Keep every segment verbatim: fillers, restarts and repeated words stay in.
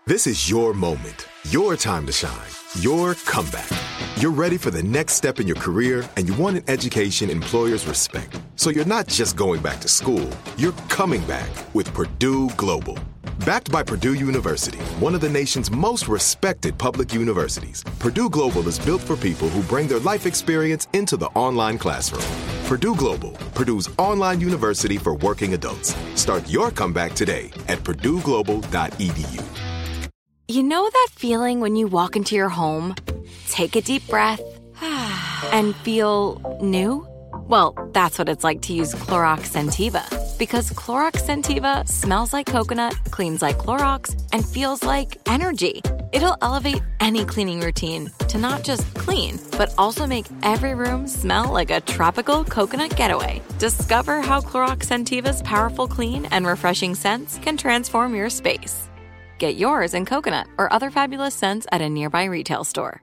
This is your moment, your time to shine, your comeback. You're ready for the next step in your career, and you want an education employers respect. So you're not just going back to school, you're coming back with Purdue Global. Backed by Purdue University, one of the nation's most respected public universities, Purdue Global is built for people who bring their life experience into the online classroom. Purdue Global, Purdue's online university for working adults. Start your comeback today at purdue global dot e d u. You know that feeling when you walk into your home, take a deep breath, and feel new? Well, that's what it's like to use Clorox Scentiva. Because Clorox Scentiva smells like coconut, cleans like Clorox, and feels like energy. It'll elevate any cleaning routine to not just clean, but also make every room smell like a tropical coconut getaway. Discover how Clorox Scentiva's powerful clean and refreshing scents can transform your space. Get yours in coconut or other fabulous scents at a nearby retail store.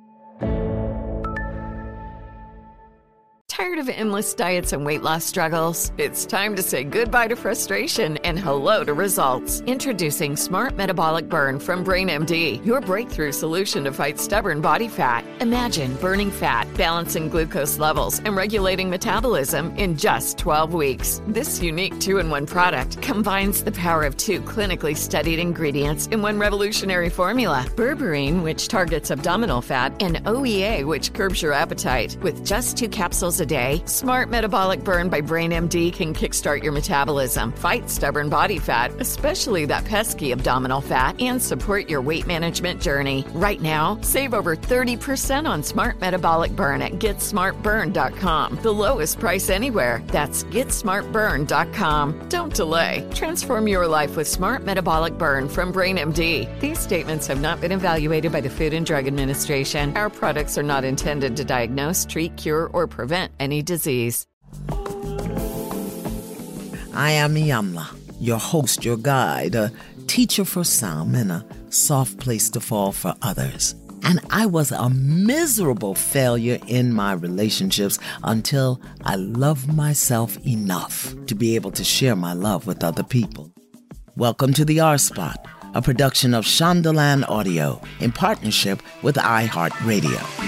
Tired of endless diets and weight loss struggles? It's time to say goodbye to frustration and hello to results. Introducing Smart Metabolic Burn from BrainMD, your breakthrough solution to fight stubborn body fat. Imagine burning fat, balancing glucose levels, and regulating metabolism in just twelve weeks. This unique two-in-one product combines the power of two clinically studied ingredients in one revolutionary formula. Berberine, which targets abdominal fat, and O E A, which curbs your appetite. With just two capsules a day, Smart Metabolic Burn by BrainMD can kickstart your metabolism, fight stubborn body fat, especially that pesky abdominal fat, and support your weight management journey. Right now, save over thirty percent on Smart Metabolic Burn at get smart burn dot com. The lowest price anywhere. That's get smart burn dot com. Don't delay. Transform your life with Smart Metabolic Burn from BrainMD. These statements have not been evaluated by the Food and Drug Administration. Our products are not intended to diagnose, treat, cure, or prevent any disease. I am Iyanla, your host, your guide, a teacher for some and a soft place to fall for others. And I was a miserable failure in my relationships until I loved myself enough to be able to share my love with other people. Welcome to the R Spot, a production of Shondaland Audio in partnership with iHeartRadio.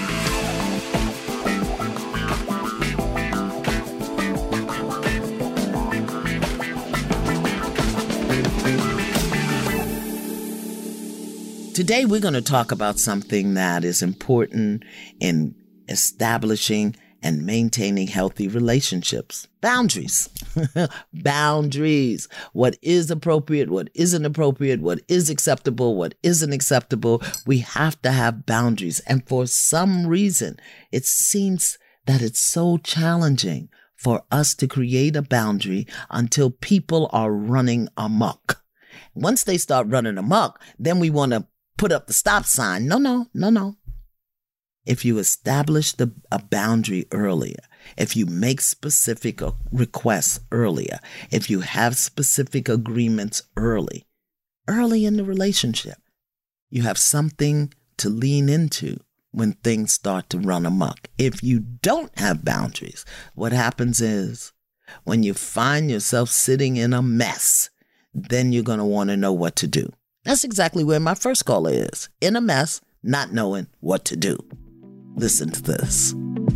Today, we're going to talk about something that is important in establishing and maintaining healthy relationships. Boundaries. Boundaries. What is appropriate, what isn't appropriate, what is acceptable, what isn't acceptable. We have to have boundaries. And for some reason, it seems that it's so challenging for us to create a boundary until people are running amok. Once they start running amok, then we want to put up the stop sign. No, no, no, no. If you establish the, a boundary earlier, if you make specific requests earlier, if you have specific agreements early, early in the relationship, you have something to lean into when things start to run amok. If you don't have boundaries, what happens is when you find yourself sitting in a mess, then you're going to want to know what to do. That's exactly where my first caller is, in a mess, not knowing what to do. Listen to this.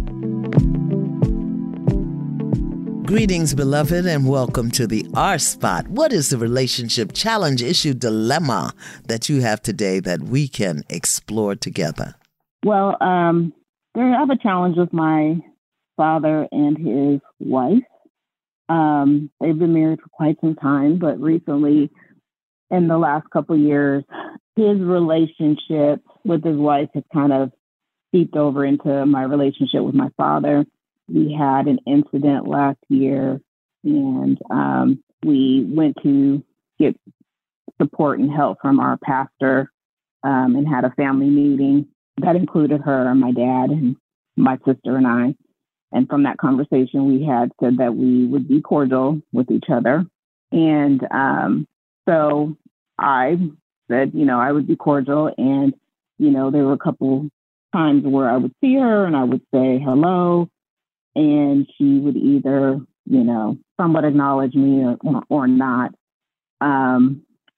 Greetings, beloved, and welcome to the R Spot. What is the relationship challenge, issue, dilemma that you have today that we can explore together? Well, um, I have a challenge with my father and his wife. Um, they've been married for quite some time, but recently, in the last couple of years, his relationship with his wife has kind of seeped over into my relationship with my father. We had an incident last year, and um, we went to get support and help from our pastor um, and had a family meeting that included her and my dad and my sister and I. And from that conversation, we had said that we would be cordial with each other. And um, so I said, you know, I would be cordial. And, you know, there were a couple times where I would see her and I would say hello. And she would either, you know, somewhat acknowledge me or, or not. Um,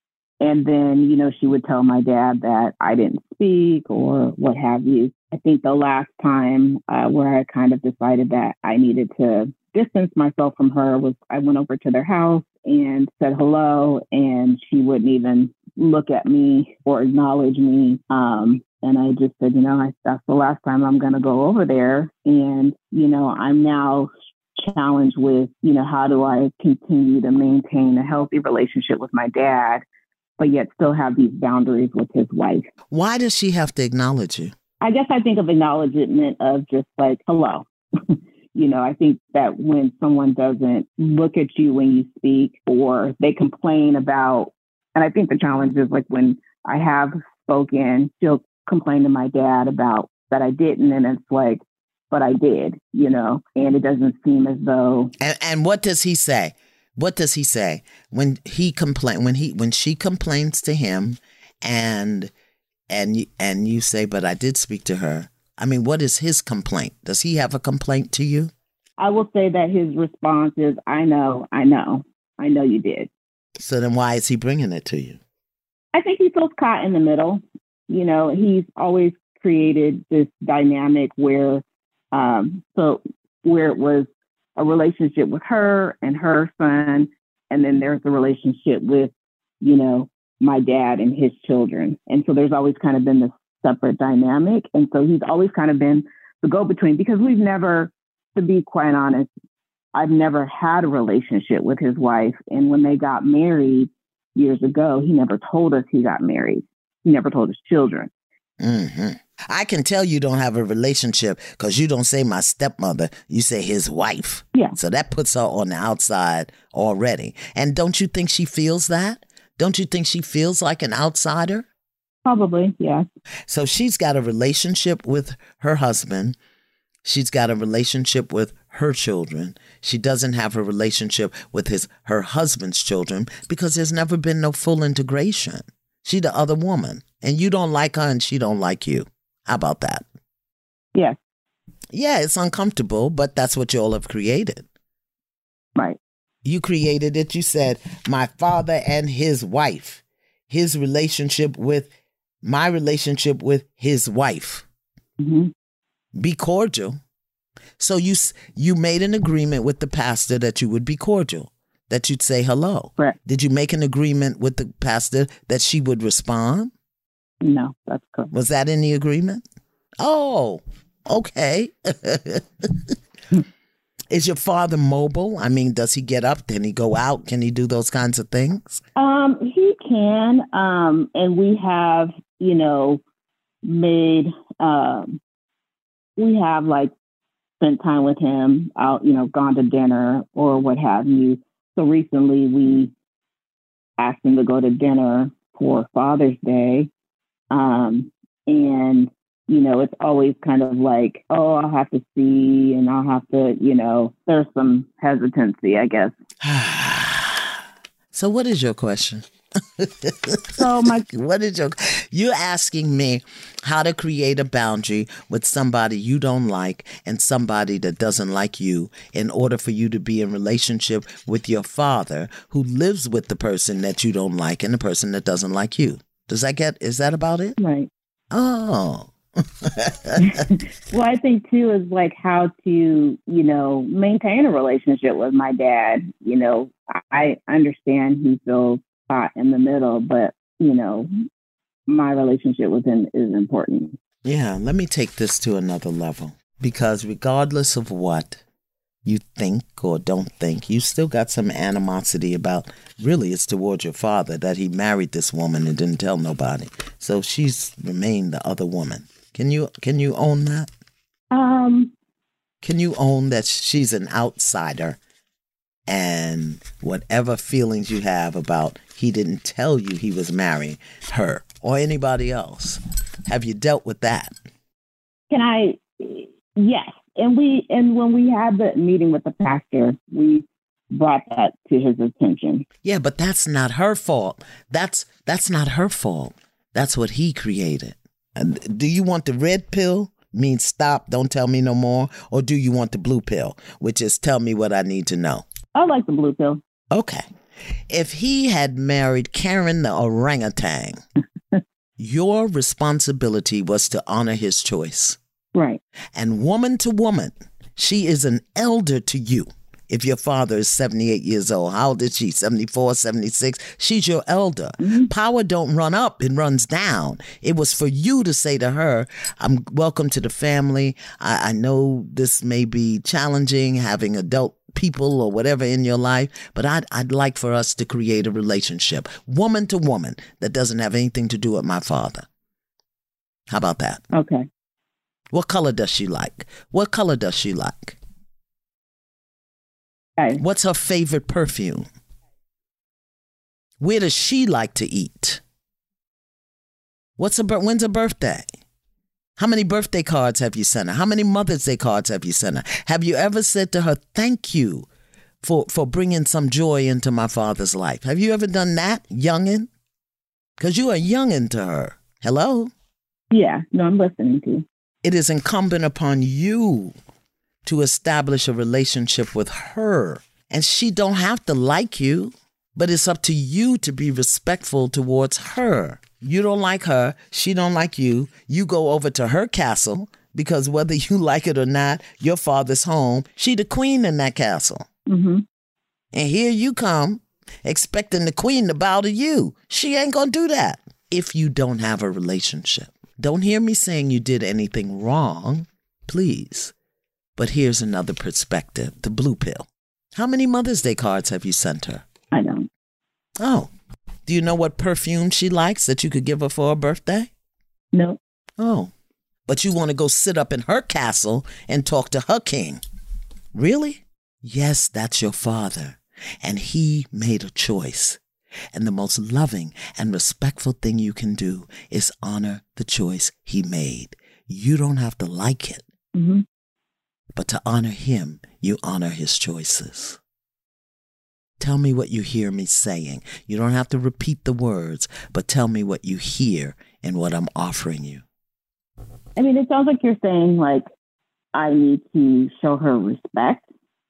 And then, you know, she would tell my dad that I didn't speak or what have you. I think the last time uh, where I kind of decided that I needed to distance myself from her was I went over to their house and said hello, and she wouldn't even look at me or acknowledge me. Um, and I just said, you know, I, that's the last time I'm going to go over there. And, you know, I'm now challenged with, you know, how do I continue to maintain a healthy relationship with my dad, but yet still have these boundaries with his wife? Why does she have to acknowledge you? I guess I think of acknowledgement of just like, hello. You know, I think that when someone doesn't look at you when you speak, or they complain about, and I think the challenge is like when I have spoken, she'll complain to my dad about that I didn't. And it's like, but I did, you know, and it doesn't seem as though. And, and what does he say? What does he say when he complain when he when she complains to him, and and you, and you say, but I did speak to her? I mean, what is his complaint? Does he have a complaint to you? I will say that his response is, I know, I know, I know you did. So then why is he bringing it to you? I think he feels caught in the middle. You know, he's always created this dynamic where, um, so where it was a relationship with her and her son, and then there's a relationship with, you know, my dad and his children. And so there's always kind of been this separate dynamic. And so he's always kind of been the go-between, because we've never, to be quite honest, I've never had a relationship with his wife. And when they got married years ago, he never told us he got married. He never told his children. Mm-hmm. I can tell you don't have a relationship because you don't say my stepmother, you say his wife. Yeah. So that puts her on the outside already. And don't you think she feels that? Don't you think she feels like an outsider? Probably, yeah. So she's got a relationship with her husband. She's got a relationship with her children. She doesn't have a relationship with his her husband's children because there's never been no full integration. She the other woman, and you don't like her and she don't like you. How about that? Yeah. Yeah, it's uncomfortable, but that's what you all have created. Right. You created it. You said, my father and his wife, his relationship with my relationship with his wife. Mm-hmm. Be cordial. So you you made an agreement with the pastor that you would be cordial, that you'd say hello. Correct. Did you make an agreement with the pastor that she would respond? No, that's correct. Was that in the agreement? Oh, okay. Is your father mobile? I mean, does he get up? Can he go out? Can he do those kinds of things? Um, he can. Um, and we have, you know, made, um, we have like spent time with him out, you know, gone to dinner or what have you. So recently we asked him to go to dinner for Father's Day. Um, and, you know, it's always kind of like, oh, I'll have to see and I'll have to, you know, there's some hesitancy, I guess. So what is your question? So my what is your you're asking me how to create a boundary with somebody you don't like and somebody that doesn't like you in order for you to be in relationship with your father who lives with the person that you don't like and the person that doesn't like you. Does that get is that about it? Right. Oh. Well, I think too is like how to, you know, maintain a relationship with my dad. You know, I understand he feels caught in the middle, but, you know, my relationship with him is important. Yeah, let me take this to another level, because regardless of what you think or don't think, you still got some animosity about, really it's towards your father that he married this woman and didn't tell nobody. So she's remained the other woman. Can you can you own that? Um, Can you own that she's an outsider? And whatever feelings you have about he didn't tell you he was marrying her or anybody else, have you dealt with that? Can I? Yes. And we and when we had the meeting with the pastor, we brought that to his attention. Yeah, but that's not her fault. That's that's not her fault. That's what he created. And do you want the red pill? Means stop, don't tell me no more? Or do you want the blue pill, which is tell me what I need to know? I like the blue pill. Okay. If he had married Karen the orangutan, your responsibility was to honor his choice. Right. And woman to woman, she is an elder to you. If your father is seventy-eight years old, how old is she? seventy-four, seventy-six? She's your elder. Mm-hmm. Power don't run up, it runs down. It was for you to say to her, I'm welcome to the family. I, I know this may be challenging having adult people or whatever in your life, but I'd, I'd like for us to create a relationship, woman to woman, that doesn't have anything to do with my father. How about that? Okay. What color does she like? What color does she like? Okay. What's her favorite perfume? Where does she like to eat? What's her, when's her birthday? How many birthday cards have you sent her? How many Mother's Day cards have you sent her? Have you ever said to her, thank you for, for bringing some joy into my father's life? Have you ever done that, youngin'? Because you are youngin' to her. Hello? Yeah, no, I'm listening to you. It is incumbent upon you to establish a relationship with her. And she don't have to like you, but it's up to you to be respectful towards her. You don't like her, she don't like you. You go over to her castle because whether you like it or not, your father's home. She the queen in that castle. Mm-hmm. And here you come expecting the queen to bow to you. She ain't gonna do that if you don't have a relationship. Don't hear me saying you did anything wrong, please. But here's another perspective, the blue pill. How many Mother's Day cards have you sent her? I don't. Oh. Do you know what perfume she likes that you could give her for her birthday? No. Oh. But you want to go sit up in her castle and talk to her king. Really? Yes, that's your father. And he made a choice. And the most loving and respectful thing you can do is honor the choice he made. You don't have to like it. Mm-hmm. But to honor him, you honor his choices. Tell me what you hear me saying. You don't have to repeat the words, but tell me what you hear in what I'm offering you. I mean, it sounds like you're saying, like, I need to show her respect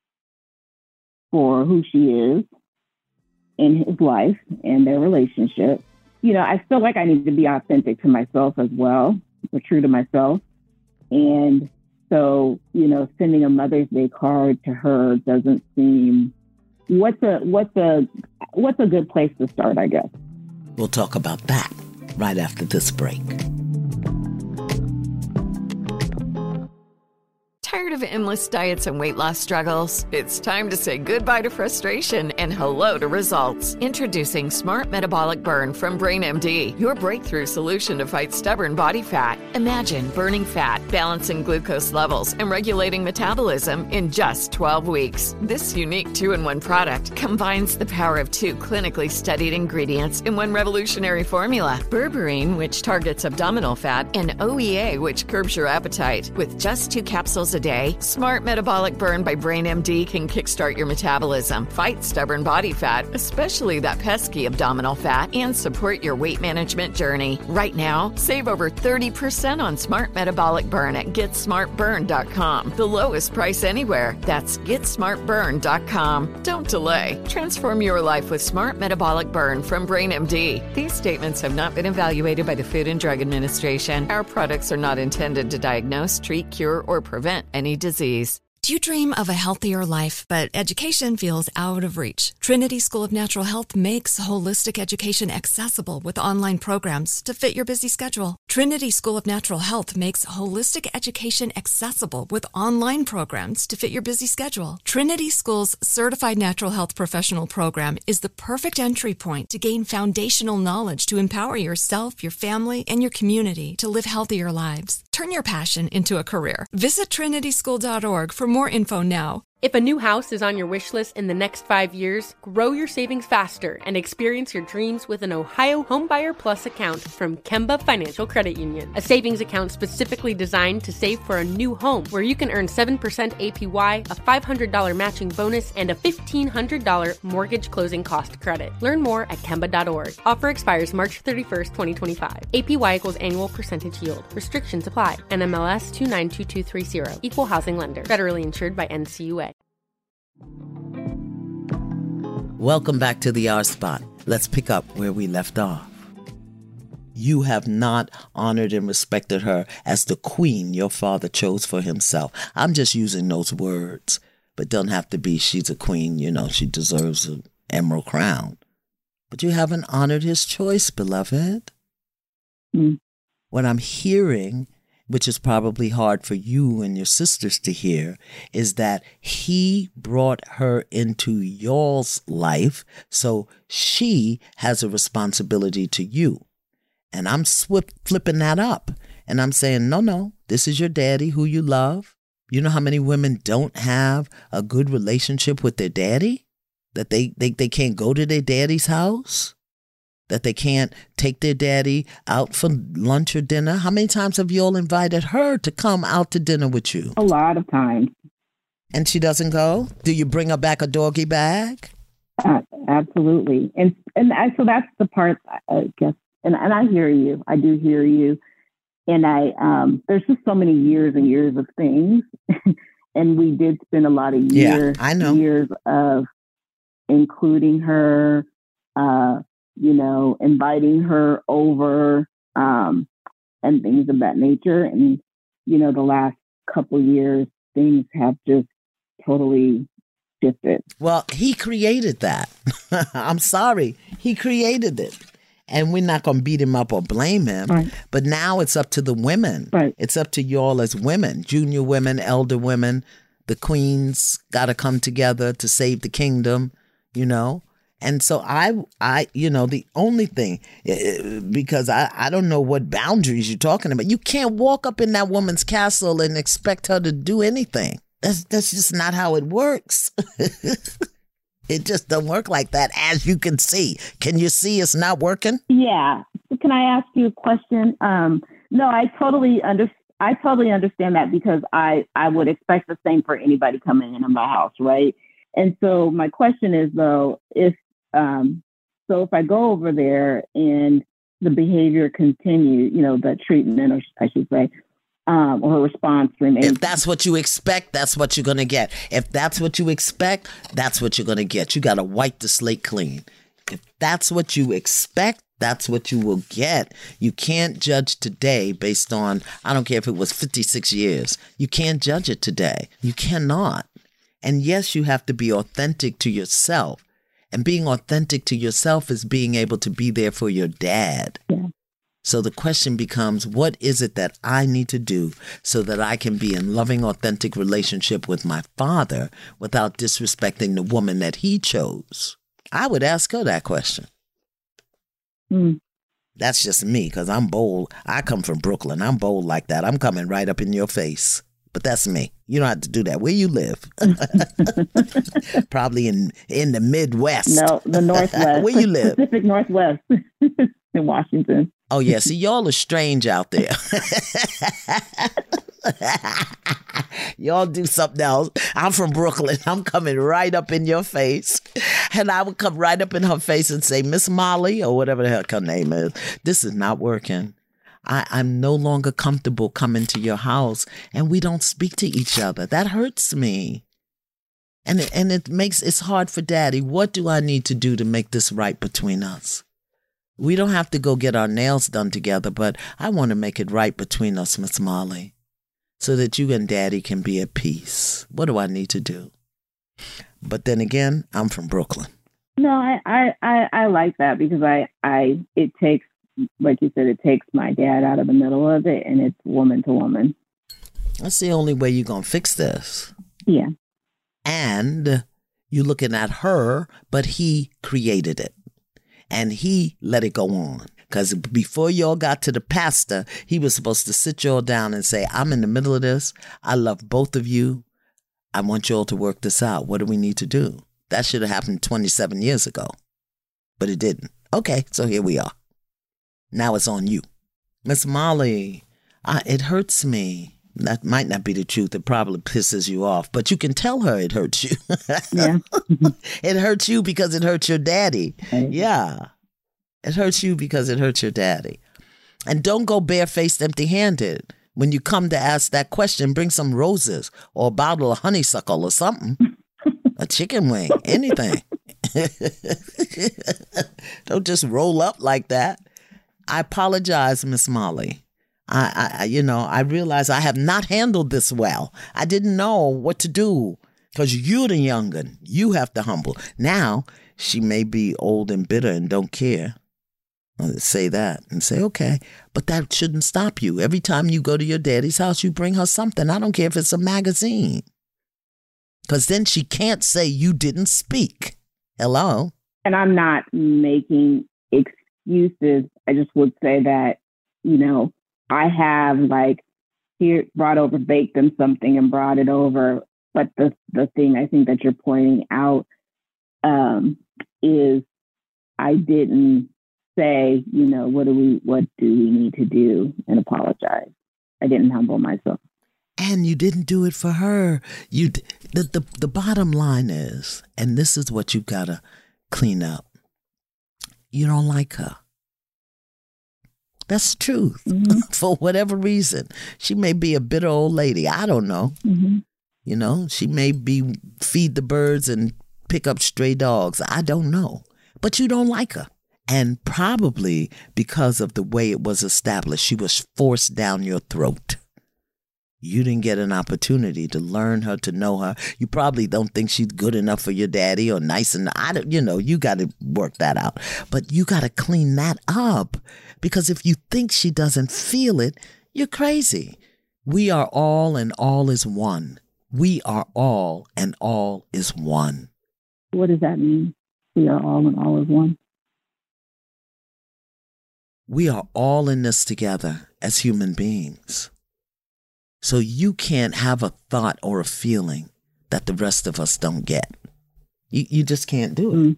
for who she is in his life and their relationship. You know, I feel like I need to be authentic to myself as well, but true to myself. And so, you know, sending a Mother's Day card to her doesn't seem, what's a, what's a, what's a good place to start, I guess. We'll talk about that right after this break. Tired of endless diets and weight loss struggles? It's time to say goodbye to frustration and hello to results. Introducing Smart Metabolic Burn from BrainMD, your breakthrough solution to fight stubborn body fat. Imagine burning fat, balancing glucose levels, and regulating metabolism in just twelve weeks. This unique two-in-one product combines the power of two clinically studied ingredients in one revolutionary formula. Berberine, which targets abdominal fat, and O E A, which curbs your appetite. With just two capsules a day, Smart Metabolic Burn by BrainMD can kickstart your metabolism, fight stubborn body fat, especially that pesky abdominal fat, and support your weight management journey. Right now, save over thirty percent on Smart Metabolic Burn at get smart burn dot com. The lowest price anywhere. That's get smart burn dot com. Don't delay. Transform your life with Smart Metabolic Burn from BrainMD. These statements have not been evaluated by the Food and Drug Administration. Our products are not intended to diagnose, treat, cure, or prevent any disease. Do you dream of a healthier life, but education feels out of reach? Trinity School of Natural Health makes holistic education accessible with online programs to fit your busy schedule. Trinity School of Natural Health makes holistic education accessible with online programs to fit your busy schedule. Trinity School's Certified Natural Health Professional Program is the perfect entry point to gain foundational knowledge to empower yourself, your family, and your community to live healthier lives. Turn your passion into a career. Visit trinity school dot org for more info now. If a new house is on your wish list in the next five years, grow your savings faster and experience your dreams with an Ohio Homebuyer Plus account from Kemba Financial Credit Union. A savings account specifically designed to save for a new home where you can earn seven percent A P Y, a five hundred dollars matching bonus, and a fifteen hundred dollars mortgage closing cost credit. Learn more at kemba dot org. Offer expires March thirty-first, twenty twenty-five. A P Y equals annual percentage yield. Restrictions apply. N M L S two nine two two three zero. Equal housing lender. Federally insured by N C U A. Welcome back to the R Spot. Let's pick up where we left off. You have not honored and respected her as the queen your father chose for himself. I'm just using those words, but don't have to be she's a queen, you know, she deserves an emerald crown. But you haven't honored his choice, beloved. Mm. What I'm hearing, which is probably hard for you and your sisters to hear, is that he brought her into y'all's life, so she has a responsibility to you. And I'm swift flipping that up. And I'm saying, no, no, this is your daddy who you love. You know how many women don't have a good relationship with their daddy? That they, they, they can't go to their daddy's house? That they can't take their daddy out for lunch or dinner? How many times have you all invited her to come out to dinner with you? A lot of times. And she doesn't go? Do you bring her back a doggy bag? Uh, absolutely. And and I, so that's the part, I guess, and, and I hear you. I do hear you. And I um, there's just so many years and years of things. And we did spend a lot of years, yeah, I know. years of including her, uh, you know, inviting her over, um, and things of that nature. And, you know, the last couple years, things have just totally shifted. Well, he created that. I'm sorry. He created it. And we're not going to beat him up or blame him. Right. But now it's up to the women. Right. It's up to y'all as women, junior women, elder women. The queens got to come together to save the kingdom, you know. And so I, I, you know, the only thing, because I, I don't know what boundaries you're talking about. You can't walk up in that woman's castle and expect her to do anything. That's that's just not how it works. It just don't work like that, as you can see. Can you see it's not working? Yeah. Can I ask you a question? Um, no, I totally under, I totally understand that, because I, I would expect the same for anybody coming into my house, right? And so my question is, though, if um, so if I go over there and the behavior continue, you know, the treatment, or I should say, um, or her response remains. If that's what you expect, that's what you're going to get. If that's what you expect, that's what you're going to get. You got to wipe the slate clean. If that's what you expect, that's what you will get. You can't judge today based on, I don't care if it was fifty-six years. You can't judge it today. You cannot. And yes, you have to be authentic to yourself. And being authentic to yourself is being able to be there for your dad. Yeah. So the question becomes, what is it that I need to do so that I can be in loving, authentic relationship with my father without disrespecting the woman that he chose? I would ask her that question. Mm. That's just me, because I'm bold. I come from Brooklyn. I'm bold like that. I'm coming right up in your face. But that's me. You don't have to do that. Where you live? Probably in, in the Midwest. No, the Northwest. Where you live? Pacific Northwest in Washington. Oh, yeah. See, y'all are strange out there. Y'all do something else. I'm from Brooklyn. I'm coming right up in your face. And I would come right up in her face and say, Miss Molly, or whatever the heck her name is, this is not working. I, I'm no longer comfortable coming to your house and we don't speak to each other. That hurts me. And it, and it makes, it's hard for daddy. What do I need to do to make this right between us? We don't have to go get our nails done together, but I want to make it right between us, Miss Molly, so that you and daddy can be at peace. What do I need to do? But then again, I'm from Brooklyn. No, I, I, I, I like that, because I, I, it takes, like you said, it takes my dad out of the middle of it, and it's woman to woman. That's the only way you're going to fix this. Yeah. And you're looking at her, but he created it. And he let it go on. Because before y'all got to the pastor, he was supposed to sit y'all down and say, I'm in the middle of this. I love both of you. I want y'all to work this out. What do we need to do? That should have happened twenty-seven years ago. But it didn't. Okay, so here we are. Now it's on you. Miss Molly, I, it hurts me. That might not be the truth. It probably pisses you off. But you can tell her it hurts you. Yeah. It hurts you because it hurts your daddy. Right. Yeah. It hurts you because it hurts your daddy. And don't go barefaced, empty-handed. When you come to ask that question, bring some roses or a bottle of honeysuckle or something. A chicken wing, anything. Don't just roll up like that. I apologize, Miss Molly. I, I, you know, I realize I have not handled this well. I didn't know what to do because you're the young'un. You have to humble. Now, she may be old and bitter and don't care. I'll say that and say, okay, but that shouldn't stop you. Every time you go to your daddy's house, you bring her something. I don't care if it's a magazine. Because then she can't say you didn't speak. Hello? And I'm not making excuses. I just would say that, you know, I have like here brought over, baked them something and brought it over. But the the thing I think that you're pointing out um, is I didn't say, you know, what do we what do we need to do and apologize. I didn't humble myself. And you didn't do it for her. You the the, the bottom line is, and this is what you've got to clean up. You don't like her. That's the truth. Mm-hmm. For whatever reason. She may be a bitter old lady. I don't know. Mm-hmm. You know, she may be feed the birds and pick up stray dogs. I don't know. But you don't like her. And probably because of the way it was established, she was forced down your throat. You didn't get an opportunity to learn her, to know her. You probably don't think she's good enough for your daddy or nice enough. I don't, you know, you got to work that out. But you got to clean that up, because if you think she doesn't feel it, you're crazy. We are all and all is one. We are all and all is one. What does that mean? We are all and all is one. We are all in this together as human beings. So you can't have a thought or a feeling that the rest of us don't get. You you just can't do it. Mm.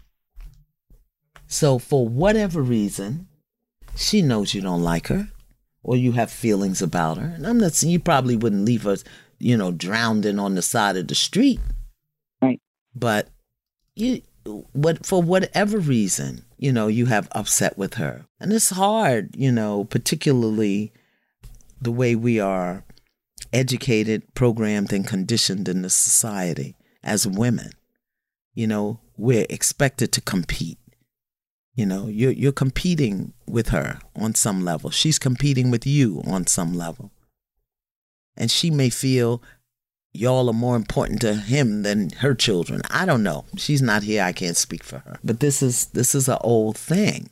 So for whatever reason, she knows you don't like her or you have feelings about her. And I'm not saying you probably wouldn't leave her, you know, drowning on the side of the street. Right. But you what for whatever reason, you know, you have upset with her. And it's hard, you know, particularly the way we are educated, programmed, and conditioned in this society as women. You know, we're expected to compete. You know, you're, you're competing with her on some level. She's competing with you on some level. And she may feel y'all are more important to him than her children. I don't know. She's not here. I can't speak for her. But this is this is an old thing.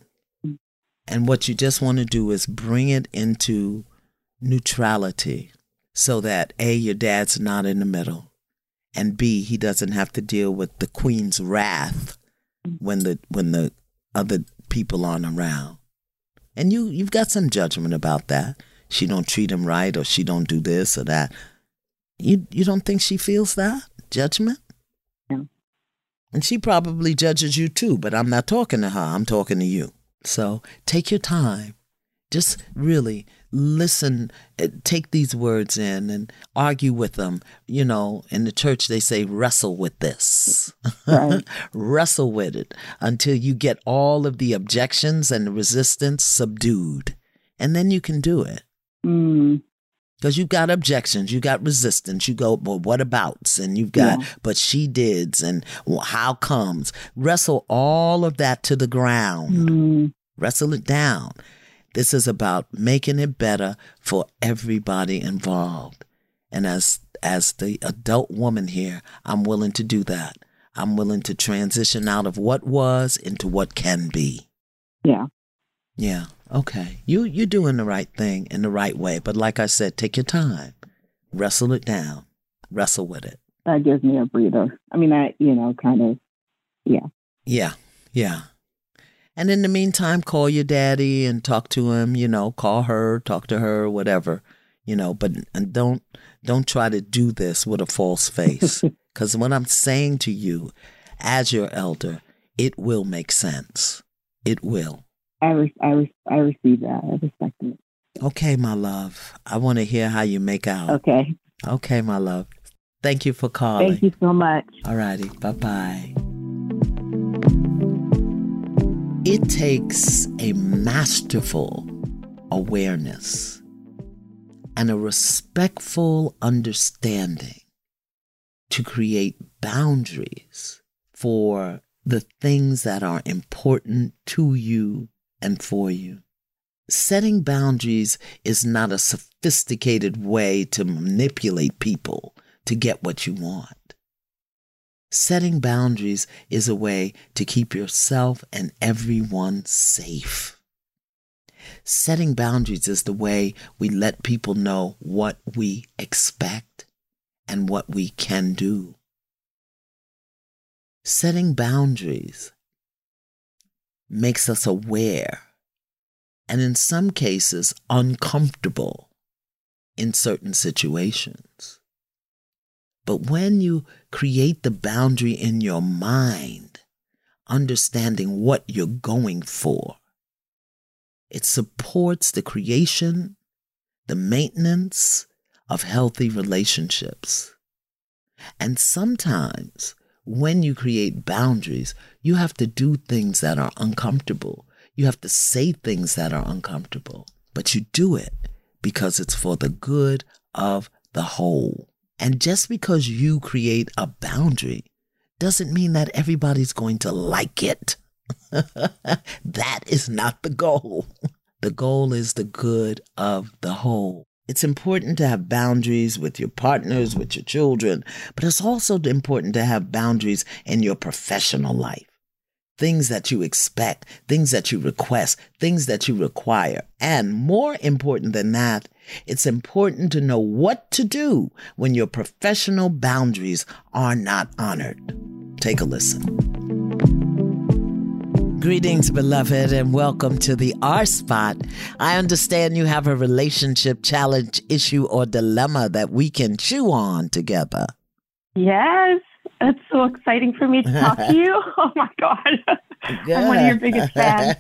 And what you just want to do is bring it into neutrality so that A, your dad's not in the middle, and B, he doesn't have to deal with the queen's wrath when the when the other people aren't around. And you, you've got some judgment about that. She don't treat him right, or she don't do this or that. You you don't think she feels that judgment? No. And she probably judges you too, but I'm not talking to her. I'm talking to you. So take your time. Just really listen, take these words in and argue with them. You know, in the church, they say, wrestle with this. Right. Wrestle with it until you get all of the objections and the resistance subdued. And then you can do it. Mm. Because you've got objections, you got resistance, you go, well, what abouts? And you've got, yeah. but she dids, and well, how comes? Wrestle all of that to the ground. Mm. Wrestle it down. This is about making it better for everybody involved. And as as the adult woman here, I'm willing to do that. I'm willing to transition out of what was into what can be. Yeah. Yeah. Okay. You, you're doing the right thing in the right way. But like I said, take your time. Wrestle it down. Wrestle with it. That gives me a breather. I mean, that, you know, kind of, yeah. Yeah. Yeah. And in the meantime, call your daddy and talk to him, you know, call her, talk to her, whatever, you know, but and don't don't try to do this with a false face. Because what I'm saying to you as your elder, it will make sense. It will. I, re- I, re- I receive that. I respect it. Okay, my love. I want to hear how you make out. Okay. Okay, my love. Thank you for calling. Thank you so much. All righty. Bye-bye. It takes a masterful awareness and a respectful understanding to create boundaries for the things that are important to you and for you. Setting boundaries is not a sophisticated way to manipulate people to get what you want. Setting boundaries is a way to keep yourself and everyone safe. Setting boundaries is the way we let people know what we expect and what we can do. Setting boundaries makes us aware and in some cases uncomfortable in certain situations. But when you create the boundary in your mind, understanding what you're going for, it supports the creation, the maintenance of healthy relationships. And sometimes when you create boundaries, you have to do things that are uncomfortable. You have to say things that are uncomfortable, but you do it because it's for the good of the whole. And just because you create a boundary doesn't mean that everybody's going to like it. That is not the goal. The goal is the good of the whole. It's important to have boundaries with your partners, with your children, but it's also important to have boundaries in your professional life. Things that you expect, things that you request, things that you require. And more important than that, it's important to know what to do when your professional boundaries are not honored. Take a listen. Greetings, beloved, and welcome to the R Spot. I understand you have a relationship challenge, issue, or dilemma that we can chew on together. Yes. It's so exciting for me to talk to you. Oh, my God. Good. I'm one of your biggest fans.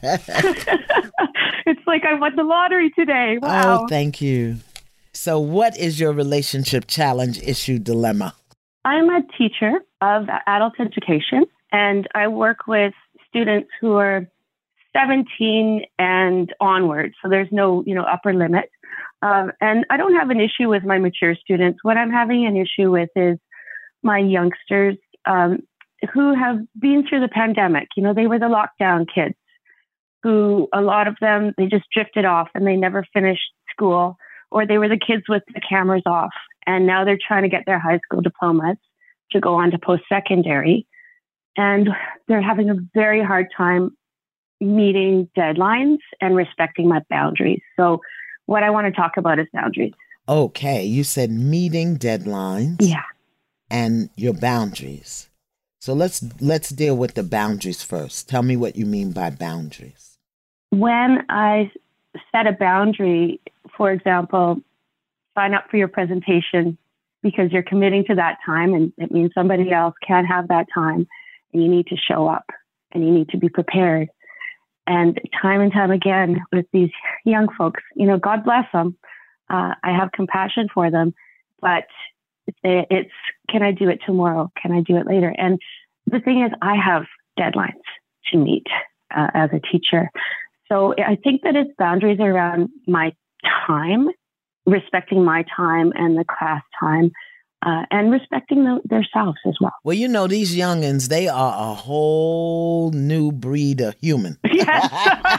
It's like I won the lottery today. Wow. Oh, thank you. So what is your relationship challenge, issue, dilemma? I'm a teacher of adult education, and I work with students who are seventeen and onward. So there's no, you know, upper limit. Um, and I don't have an issue with my mature students. What I'm having an issue with is my youngsters um, who have been through the pandemic. You know, they were the lockdown kids who, a lot of them, they just drifted off and they never finished school, or they were the kids with the cameras off. And now they're trying to get their high school diplomas to go on to post-secondary. And they're having a very hard time meeting deadlines and respecting my boundaries. So what I want to talk about is boundaries. Okay. You said meeting deadlines. Yeah. And your boundaries. So let's let's deal with the boundaries first. Tell me what you mean by boundaries. When I set a boundary, for example, sign up for your presentation because you're committing to that time, and it means somebody else can't have that time, and you need to show up and you need to be prepared. And time and time again with these young folks, you know, God bless them. Uh, I have compassion for them, but it's, can I do it tomorrow? Can I do it later? And the thing is, I have deadlines to meet uh, as a teacher. So I think that it's boundaries around my time, respecting my time and the class time, uh, and respecting the, themselves as well. Well, you know, these youngins, they are a whole new breed of human. Yes.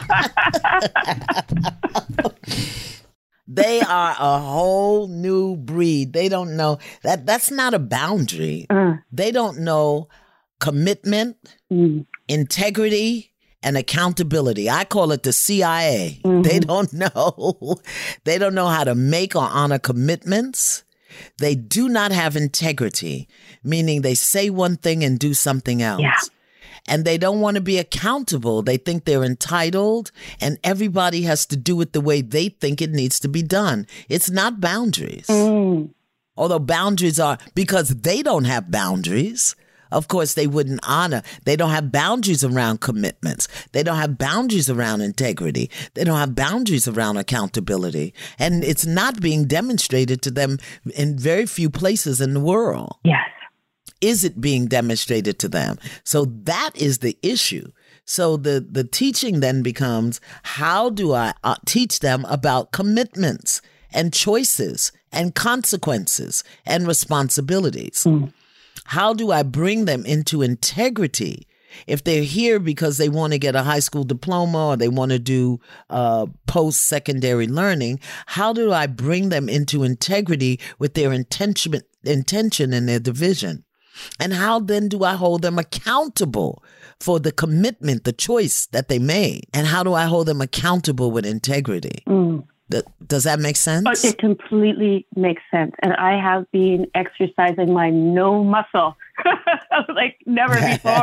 They are a whole new breed. They don't know that that's not a boundary. Uh. They don't know commitment, mm. integrity, and accountability. I call it the C I A. Mm-hmm. They don't know. They don't know how to make or honor commitments. They do not have integrity, meaning they say one thing and do something else. Yeah. And they don't want to be accountable. They think they're entitled and everybody has to do it the way they think it needs to be done. It's not boundaries. Mm. Although boundaries are, because they don't have boundaries, of course they wouldn't honor. They don't have boundaries around commitments. They don't have boundaries around integrity. They don't have boundaries around accountability. And it's not being demonstrated to them in very few places in the world. Yes. Is it being demonstrated to them? So that is the issue. So the, the teaching then becomes, how do I uh, teach them about commitments and choices and consequences and responsibilities? Mm. How do I bring them into integrity If they're here because they want to get a high school diploma or they want to do uh, post-secondary learning, how do I bring them into integrity with their intention, intention and their division? And how then do I hold them accountable for the commitment, the choice that they made? And how do I hold them accountable with integrity? Mm. Th- does that make sense? Oh, it completely makes sense. And I have been exercising my no muscle like never before.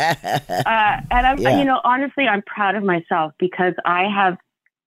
uh, and I'm, yeah. you know, honestly, I'm proud of myself because I have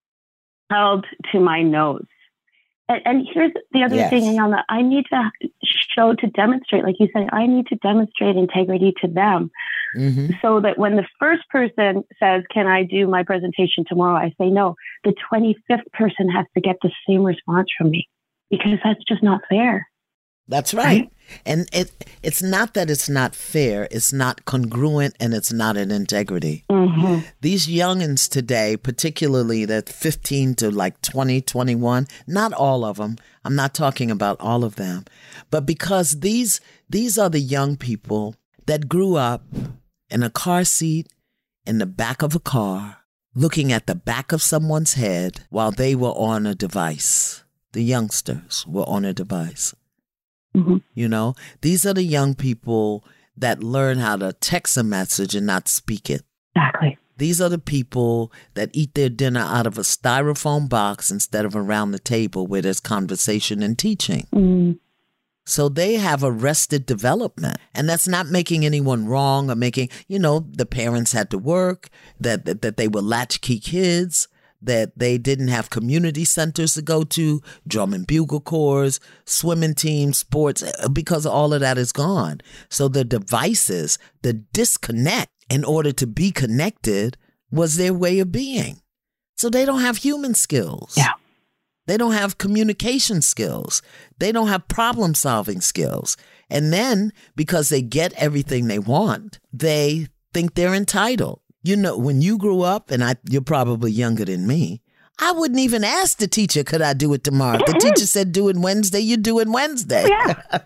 held to my nose. And, and here's the other yes. thing, Iyanla, I need to show, to demonstrate, like you said, I need to demonstrate integrity to them mm-hmm. so that when the first person says, can I do my presentation tomorrow? I say no. The twenty-fifth person has to get the same response from me because that's just not fair. That's right. right? And it it's not that it's not fair. It's not congruent and it's not in integrity. Mm-hmm. These youngins today, particularly that fifteen to like twenty, twenty-one, not all of them. I'm not talking about all of them. But because these these are the young people that grew up in a car seat, in the back of a car, looking at the back of someone's head while they were on a device. The youngsters were on a device. Mm-hmm. You know, these are the young people that learn how to text a message and not speak it. Exactly. These are the people that eat their dinner out of a styrofoam box instead of around the table where there's conversation and teaching. Mm-hmm. So they have arrested development. And that's not making anyone wrong or making, you know, the parents had to work, that, that, that they were latchkey kids, that they didn't have community centers to go to, drum and bugle corps, swimming teams, sports, because all of that is gone. So the devices, the disconnect in order to be connected was their way of being. So they don't have human skills. Yeah. They don't have communication skills. They don't have problem solving skills. And then because they get everything they want, they think they're entitled. You know, when you grew up, and I, you're probably younger than me, I wouldn't even ask the teacher, could I do it tomorrow? The teacher said do it Wednesday, you do it Wednesday. Yeah.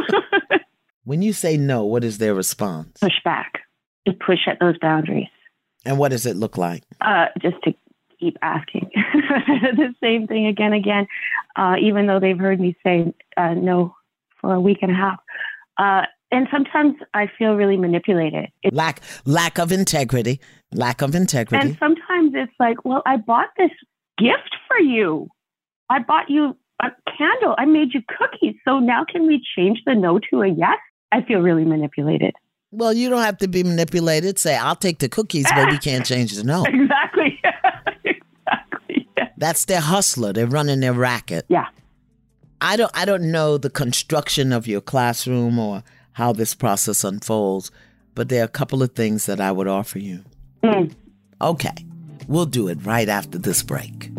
When you say no, what is their response? Push back. To push at those boundaries. And what does it look like? Uh, just to keep asking the same thing again and again, uh, even though they've heard me say uh, no for a week and a half. Uh, And sometimes I feel really manipulated. It's, lack lack of integrity, lack of integrity. And sometimes it's like, well, I bought this gift for you. I bought you a candle. I made you cookies. So now can we change the no to a yes? I feel really manipulated. Well, you don't have to be manipulated. Say, I'll take the cookies, but we can't change the no. Exactly. Exactly. That's their hustler. They're running their racket. Yeah. I don't, I don't know the construction of your classroom or how this process unfolds, but there are a couple of things that I would offer you. Mm. Okay, we'll do it right after this break.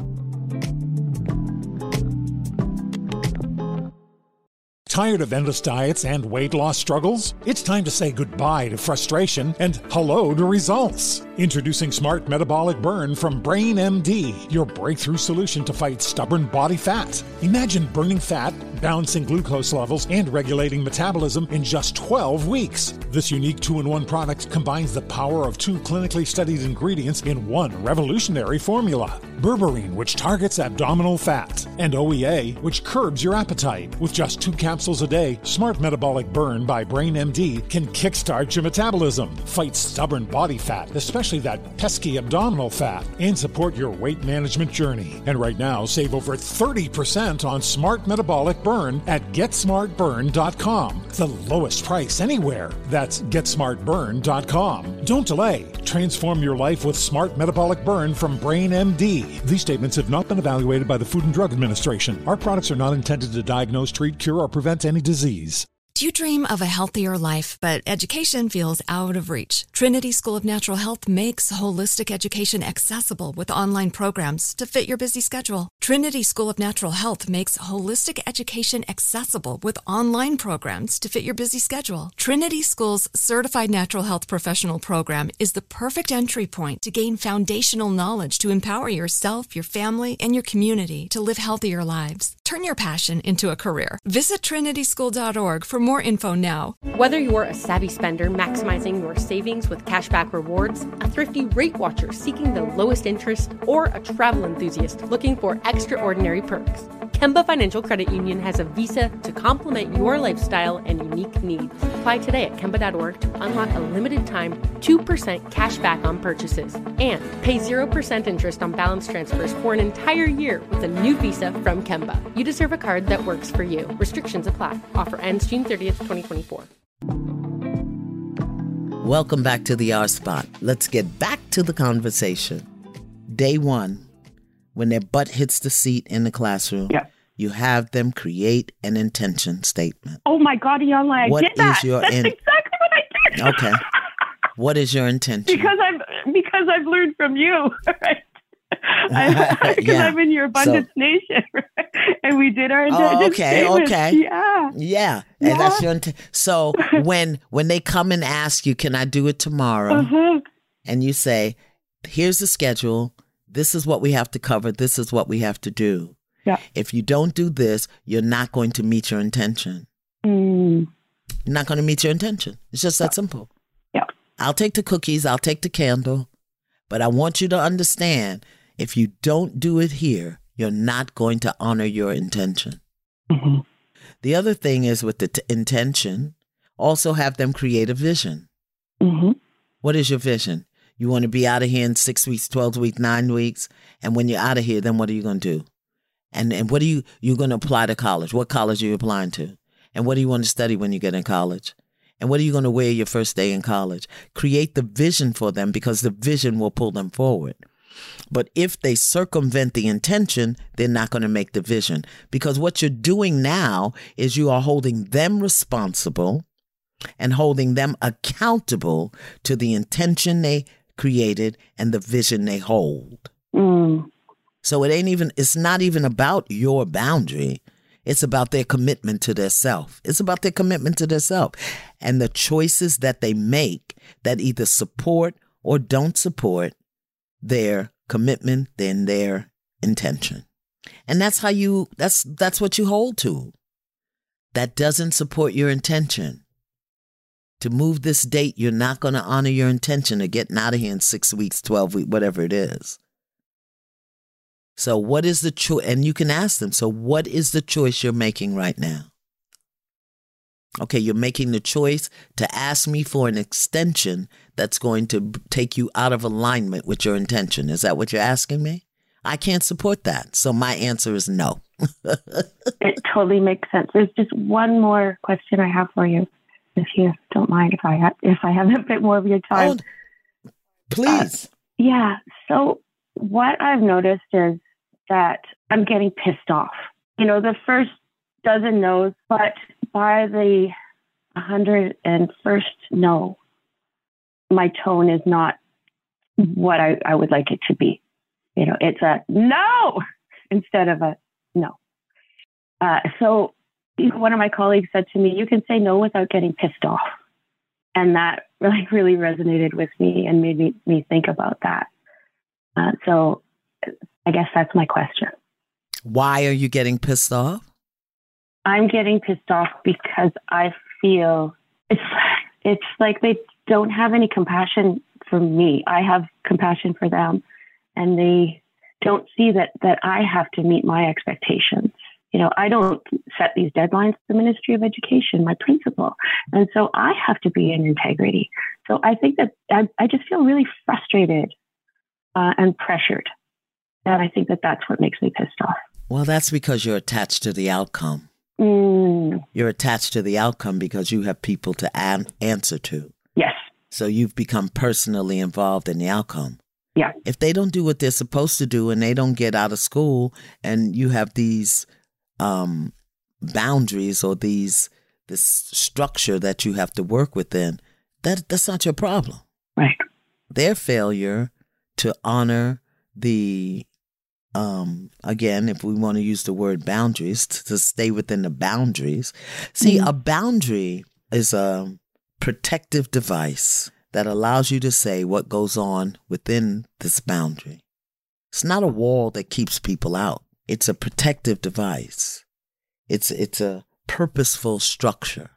Tired of endless diets and weight loss struggles? It's time to say goodbye to frustration and hello to results. Introducing Smart Metabolic Burn from Brain M D, your breakthrough solution to fight stubborn body fat. Imagine burning fat, balancing glucose levels, and regulating metabolism in just twelve weeks. This unique two-in-one product combines the power of two clinically studied ingredients in one revolutionary formula. Berberine, which targets abdominal fat, and O E A, which curbs your appetite. With just two capsules a day, Smart Metabolic Burn by Brain M D can kickstart your metabolism, fight stubborn body fat, especially that pesky abdominal fat, and support your weight management journey. And right now, save over thirty percent on Smart Metabolic Burn at get smart burn dot com. The lowest price anywhere. That's get smart burn dot com. Don't delay. Transform your life with Smart Metabolic Burn from Brain M D. These statements have not been evaluated by the Food and Drug Administration. Our products are not intended to diagnose, treat, cure, or prevent any disease. Do you dream of a healthier life, but education feels out of reach? Trinity School of Natural Health makes holistic education accessible with online programs to fit your busy schedule. Trinity School of Natural Health makes holistic education accessible with online programs to fit your busy schedule. Trinity School's Certified Natural Health Professional Program is the perfect entry point to gain foundational knowledge to empower yourself, your family, and your community to live healthier lives. Turn your passion into a career. Visit trinity school dot org for more info now. Whether you're a savvy spender maximizing your savings with cashback rewards, a thrifty rate watcher seeking the lowest interest, or a travel enthusiast looking for extraordinary perks, Kemba Financial Credit Union has a visa to complement your lifestyle and unique needs. Apply today at kemba dot org to unlock a limited time two percent cash back on purchases and pay zero percent interest on balance transfers for an entire year with a new visa from Kemba. You deserve a card that works for you. Restrictions apply. Offer ends June thirtieth, twenty twenty-four. Welcome back to the R Spot. Let's get back to the conversation. Day one, when their butt hits the seat in the classroom, yeah. you have them create an intention statement. Oh my God, Iyanla, I what did that. Is your That's in- exactly what I did. Okay. What is your intention? Because I've because I've learned from you, right? I, because yeah. I'm in your abundance so, nation, right? And we did our intention oh, okay, statement. okay, yeah, yeah, yeah. And that's your intent. So when when they come and ask you, "Can I do it tomorrow?" Uh-huh. and you say, "Here's the schedule. This is what we have to cover. This is what we have to do. Yeah. If you don't do this, you're not going to meet your intention. Mm. You're not going to meet your intention. It's just that yeah. simple. Yeah. I'll take the cookies. I'll take the candle. But I want you to understand, if you don't do it here, you're not going to honor your intention." Mm-hmm. The other thing is with the t- intention, also have them create a vision. Mm-hmm. What is your vision? You want to be out of here in six weeks, twelve weeks, nine weeks. And when you're out of here, then what are you going to do? And and what are you, you're going to apply to college? What college are you applying to? And what do you want to study when you get in college? And what are you going to wear your first day in college? Create the vision for them, because the vision will pull them forward. But if they circumvent the intention, they're not going to make the vision. Because what you're doing now is you are holding them responsible and holding them accountable to the intention they created and the vision they hold. Mm. So it ain't even, it's not even about your boundary. It's about their commitment to their self. It's about their commitment to their self and the choices that they make that either support or don't support their commitment, then their intention. And that's how you, that's, that's what you hold to. That doesn't support your intention. To move this date, you're not going to honor your intention of getting out of here in six weeks, twelve weeks, whatever it is. So what is the choice? And you can ask them, so what is the choice you're making right now? Okay, you're making the choice to ask me for an extension that's going to take you out of alignment with your intention. Is that what you're asking me? I can't support that. So my answer is no. It totally makes sense. There's just one more question I have for you, if you don't mind, if I have, if I have a bit more of your time. Oh, please. Uh, yeah. So what I've noticed is that I'm getting pissed off. You know, the first dozen no's, but by the one hundred first no, my tone is not what I, I would like it to be. You know, it's a no instead of a no. Uh, so one of my colleagues said to me, you can say no without getting pissed off. And that really, really resonated with me and made me, me think about that. Uh, so I guess that's my question. Why are you getting pissed off? I'm getting pissed off because I feel it's it's like they don't have any compassion for me. I have compassion for them, and they don't see that that I have to meet my expectations. You know, I don't set these deadlines. The Ministry of Education, my principal, and so I have to be in integrity. So I think that I, I just feel really frustrated uh, and pressured, and I think that that's what makes me pissed off. Well, that's because you're attached to the outcome. Mm. You're attached to the outcome because you have people to an- answer to. Yes. So you've become personally involved in the outcome. Yeah. If they don't do what they're supposed to do and they don't get out of school and you have these um, boundaries or these this structure that you have to work within, that that's not your problem. Right. Their failure to honor the um, again, if we want to use the word boundaries, to, to stay within the boundaries. See, mm-hmm. a boundary is a protective device that allows you to say what goes on within this boundary. It's not a wall that keeps people out. It's a protective device. It's it's a purposeful structure.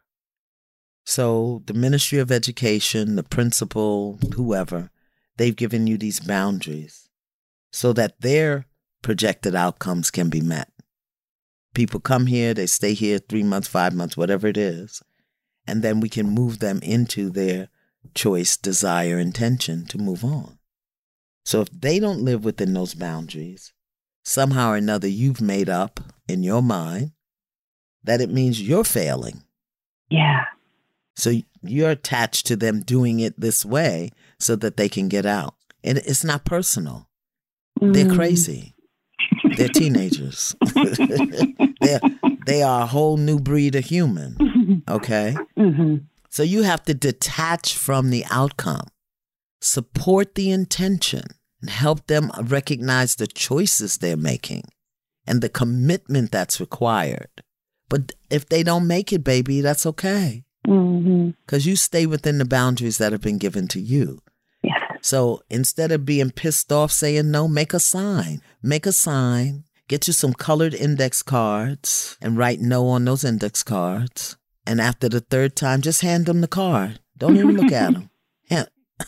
So the Ministry of Education, the principal, whoever, they've given you these boundaries so that their projected outcomes can be met. People come here, they stay here three months, five months, whatever it is, and then we can move them into their choice, desire, intention to move on. So if they don't live within those boundaries, somehow or another you've made up in your mind that it means you're failing. Yeah. So you're attached to them doing it this way so that they can get out. And it's not personal. Mm. They're crazy. They're teenagers. They're, they are a whole new breed of human. Okay? Mm-hmm. So you have to detach from the outcome, support the intention, and help them recognize the choices they're making and the commitment that's required. But if they don't make it, baby, that's okay. Mm-hmm. Because you stay within the boundaries that have been given to you. Yes. So instead of being pissed off saying no, make a sign. Make a sign. Get you some colored index cards and write no on those index cards. And after the third time, just hand them the card. Don't even look at them. Yeah.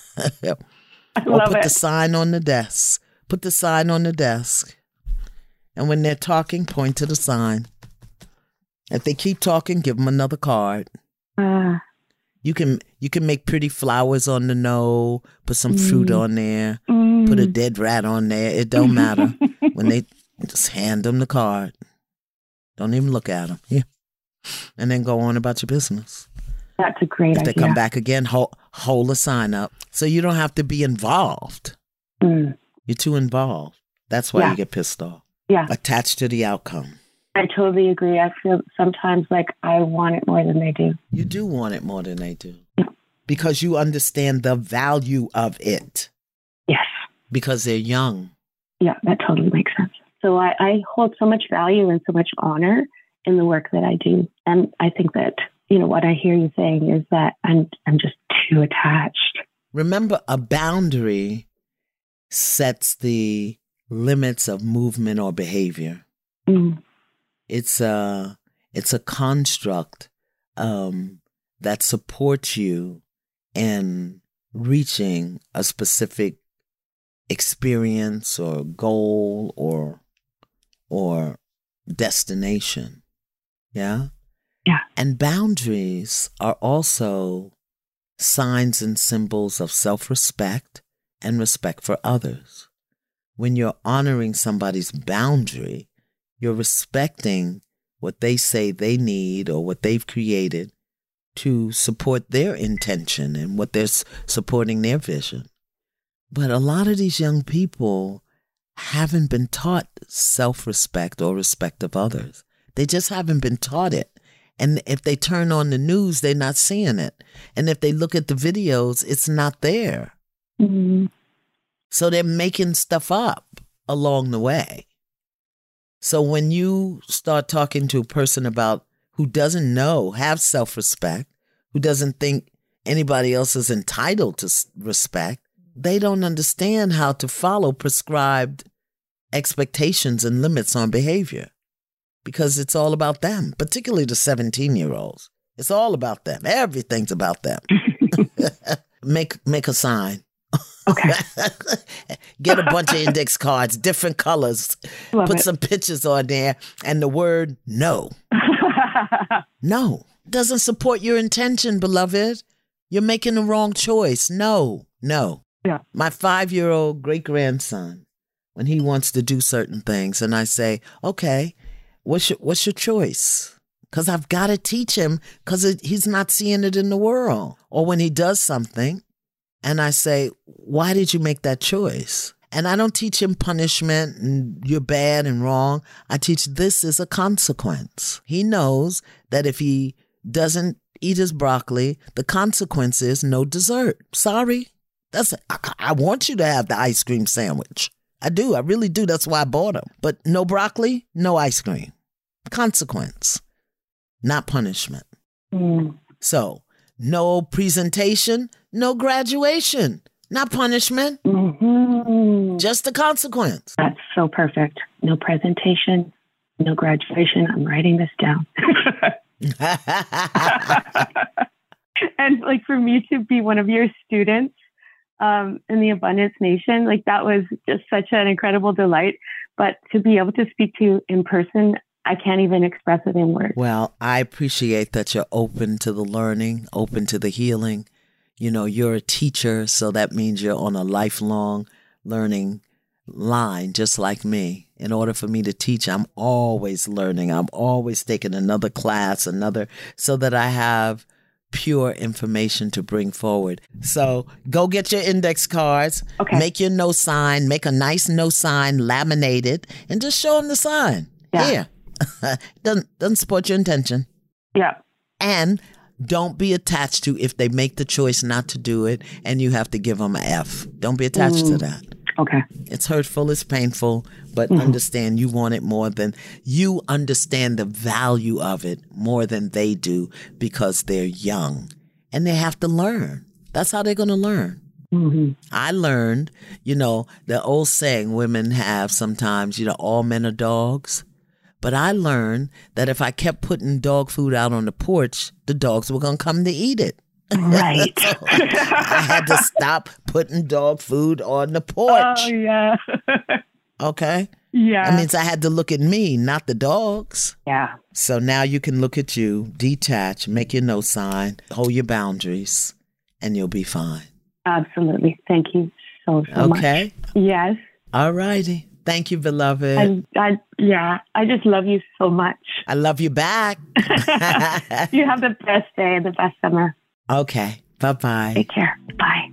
I or love put it. the sign on the desk. Put the sign on the desk. And when they're talking, point to the sign. If they keep talking, give them another card. Uh, you can you can make pretty flowers on the no, put some mm, fruit on there, mm. put a dead rat on there. It don't matter. When they just hand them the card. Don't even look at them. Yeah. And then go on about your business. That's a great if idea. If they come back again, hold, hold a sign up. So you don't have to be involved. Mm. You're too involved. That's why yeah. you get pissed off. Yeah. Attached to the outcome. I totally agree. I feel sometimes like I want it more than they do. You do want it more than they do. Yeah. Because you understand the value of it. Yes. Because they're young. Yeah, that totally makes sense. So I, I hold so much value and so much honor in the work that I do. And I think that, you know, what I hear you saying is that I'm I'm just too attached. Remember, a boundary sets the limits of movement or behavior. Mm. It's a, it's a construct um, that supports you in reaching a specific experience or goal or or destination. Yeah? Yeah. And boundaries are also signs and symbols of self-respect and respect for others. When you're honoring somebody's boundary, you're respecting what they say they need or what they've created to support their intention and what they're s- supporting their vision. But a lot of these young people haven't been taught self-respect or respect of others. They just haven't been taught it. And if they turn on the news, they're not seeing it. And if they look at the videos, it's not there. Mm-hmm. So they're making stuff up along the way. So when you start talking to a person about who doesn't know, have self-respect, who doesn't think anybody else is entitled to respect, they don't understand how to follow prescribed expectations and limits on behavior because it's all about them, particularly the seventeen-year-olds. It's all about them. Everything's about them. make make a sign. Okay. Get a bunch of index cards, different colors. Love Put it. some pictures on there and the word no. No. Doesn't support your intention, beloved. You're making the wrong choice. No. No. Yeah. My five-year-old great-grandson, when he wants to do certain things, and I say, okay, what's your, what's your choice? Because I've got to teach him because he's not seeing it in the world. Or when he does something, and I say, why did you make that choice? And I don't teach him punishment and you're bad and wrong. I teach this is a consequence. He knows that if he doesn't eat his broccoli, the consequence is no dessert. Sorry. That's it. I, I want you to have the ice cream sandwich. I do. I really do. That's why I bought them. But no broccoli, no ice cream. Consequence, not punishment. Mm. So no presentation, no graduation, not punishment. Mm-hmm. Just a consequence. That's so perfect. No presentation, no graduation. I'm writing this down. And like for me to be one of your students um, in the Abundance Nation, like that was just such an incredible delight. But to be able to speak to you in person, I can't even express it in words. Well, I appreciate that you're open to the learning, open to the healing. You know, you're a teacher, so that means you're on a lifelong learning line, just like me. In order for me to teach, I'm always learning. I'm always taking another class, another, so that I have pure information to bring forward. So go get your index cards, okay. Make your no sign, make a nice no sign, laminate it, and just show them the sign. Yeah. Here. doesn't, doesn't support your intention. Yeah. And don't be attached to if they make the choice not to do it and you have to give them an F. Don't be attached mm. to that. Okay. It's hurtful, it's painful, but mm-hmm. understand you want it more than, you understand the value of it more than they do because they're young and they have to learn. That's how they're going to learn. Mm-hmm. I learned, you know, the old saying women have sometimes, you know, all men are dogs. But I learned that if I kept putting dog food out on the porch, the dogs were going to come to eat it. Right. So I had to stop putting dog food on the porch. Oh, yeah. Okay? Yeah. That means I had to look at me, not the dogs. Yeah. So now you can look at you, detach, make your no sign, hold your boundaries, and you'll be fine. Absolutely. Thank you so, so much. Okay? Yes. All righty. Thank you, beloved. I, I, yeah, I just love you so much. I love you back. You have the best day and the best summer. Okay. Bye-bye. Take care. Bye.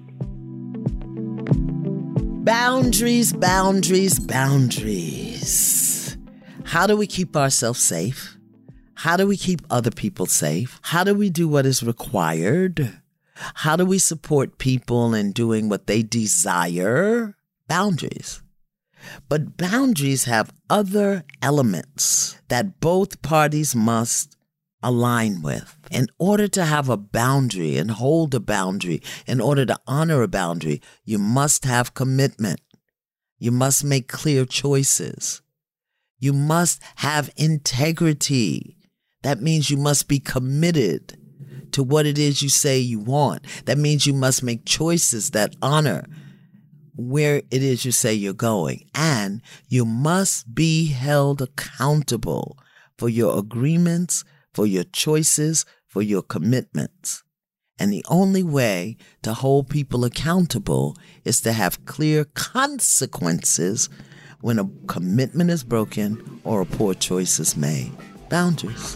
Boundaries, boundaries, boundaries. How do we keep ourselves safe? How do we keep other people safe? How do we do what is required? How do we support people in doing what they desire? Boundaries. But boundaries have other elements that both parties must align with. In order to have a boundary and hold a boundary, in order to honor a boundary, you must have commitment. You must make clear choices. You must have integrity. That means you must be committed to what it is you say you want. That means you must make choices that honor where it is you say you're going. And you must be held accountable for your agreements, for your choices, for your commitments. And the only way to hold people accountable is to have clear consequences when a commitment is broken or a poor choice is made. Boundaries.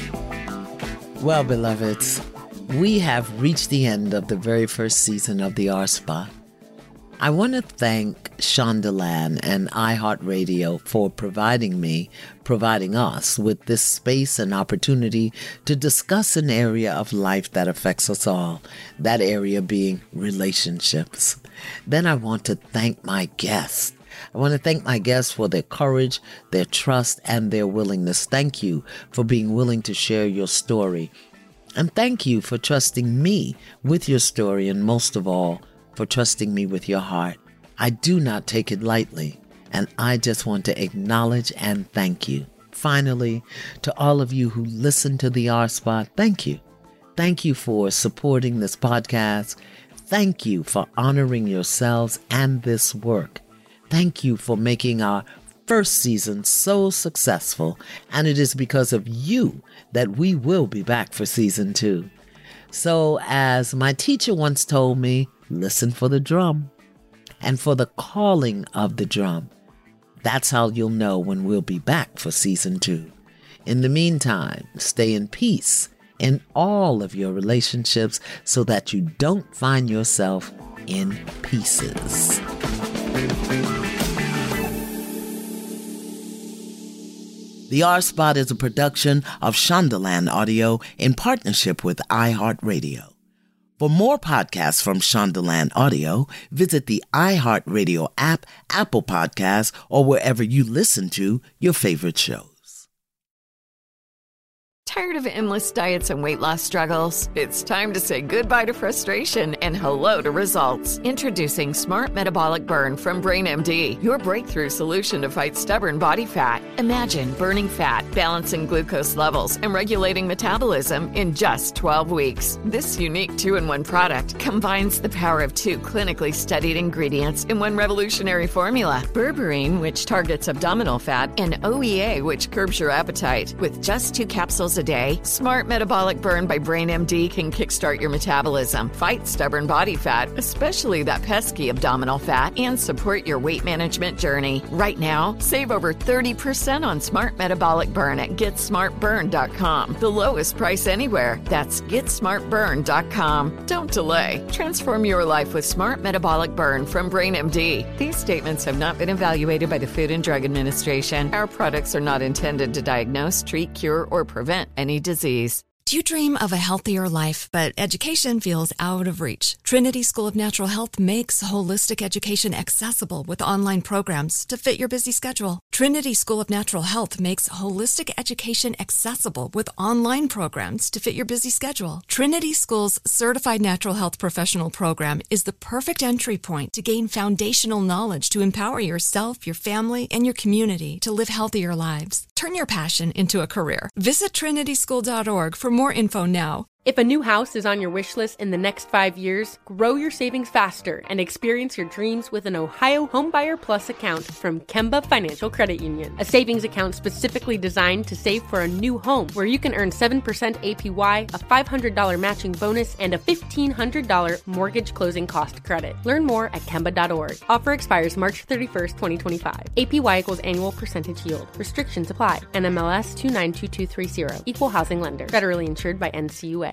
Well, beloveds, we have reached the end of the very first season of the R Spot. I want to thank Shondaland and iHeartRadio for providing me, providing us with this space and opportunity to discuss an area of life that affects us all, that area being relationships. Then I want to thank my guests. I want to thank my guests for their courage, their trust, and their willingness. Thank you for being willing to share your story. And thank you for trusting me with your story, and most of all, for trusting me with your heart. I do not take it lightly, and I just want to acknowledge and thank you. Finally, to all of you who listen to the R Spot, thank you. Thank you for supporting this podcast. Thank you for honoring yourselves and this work. Thank you for making our first season so successful, and it is because of you that we will be back for season two. So, as my teacher once told me, listen for the drum and for the calling of the drum. That's how you'll know when we'll be back for season two. In the meantime, stay in peace in all of your relationships so that you don't find yourself in pieces. The R Spot is a production of Shondaland Audio in partnership with iHeartRadio. For more podcasts from Shondaland Audio, visit the iHeartRadio app, Apple Podcasts, or wherever you listen to your favorite shows. Tired of endless diets and weight loss struggles? It's time to say goodbye to frustration and hello to results. Introducing Smart Metabolic Burn from Brain M D, your breakthrough solution to fight stubborn body fat. Imagine burning fat, balancing glucose levels, and regulating metabolism in just twelve weeks. This unique two-in-one product combines the power of two clinically studied ingredients in one revolutionary formula. Berberine, which targets abdominal fat, and O E A, which curbs your appetite. With just two capsules a day, Smart Metabolic Burn by Brain M D can kickstart your metabolism, fight stubborn body fat, especially that pesky abdominal fat, and support your weight management journey. Right now, save over thirty percent on Smart Metabolic Burn at get smart burn dot com. The lowest price anywhere. That's get smart burn dot com. Don't delay. Transform your life with Smart Metabolic Burn from Brain M D. These statements have not been evaluated by the Food and Drug Administration. Our products are not intended to diagnose, treat, cure, or prevent any disease. Do you dream of a healthier life, but education feels out of reach? Trinity School of Natural Health makes holistic education accessible with online programs to fit your busy schedule. Trinity School of Natural Health makes holistic education accessible with online programs to fit your busy schedule. Trinity School's Certified Natural Health Professional Program is the perfect entry point to gain foundational knowledge to empower yourself, your family, and your community to live healthier lives. Turn your passion into a career. Visit trinity school dot org for more info now. If a new house is on your wish list in the next five years, grow your savings faster and experience your dreams with an Ohio Homebuyer Plus account from Kemba Financial Credit Union. A savings account specifically designed to save for a new home where you can earn seven percent A P Y, a five hundred dollars matching bonus, and a fifteen hundred dollars mortgage closing cost credit. Learn more at kemba dot org. Offer expires March thirty-first, twenty twenty-five. A P Y equals annual percentage yield. Restrictions apply. N M L S two nine two two three zero. Equal housing lender. Federally insured by N C U A.